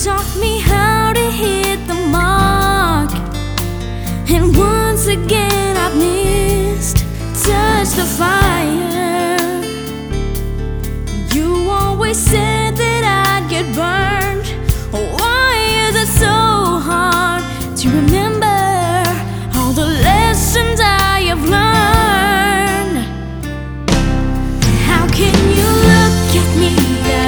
taught me how to hit the mark, and once again I've missed. Touch the fire.